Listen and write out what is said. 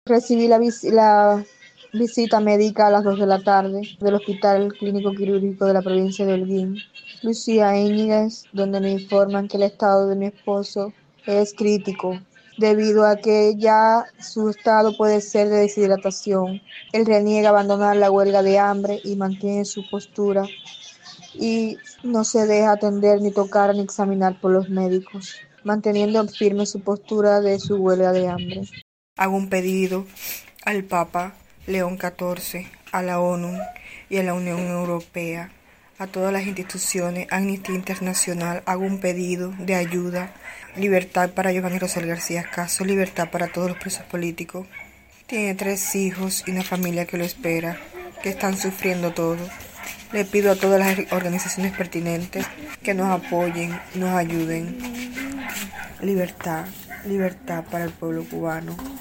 Recibí la visita médica a las 2 de la tarde del Hospital Clínico Quirúrgico de la provincia de Holguín, Lucía Íñiguez, donde me informan que el estado de mi esposo es crítico, debido a que ya su estado puede ser de deshidratación. Él reniega abandonar la huelga de hambre y mantiene su postura y no se deja atender ni tocar ni examinar por los médicos, manteniendo firme su postura de su huelga de hambre. Hago un pedido al Papa León XIV, a la ONU y a la Unión Europea, a todas las instituciones, Amnistía Internacional. Hago un pedido de ayuda, libertad para Giovanni Rosell García Caso, libertad para todos los presos políticos. Tiene 3 hijos y una familia que lo espera, que están sufriendo todo. Le pido a todas las organizaciones pertinentes que nos apoyen, nos ayuden. Libertad, libertad para el pueblo cubano.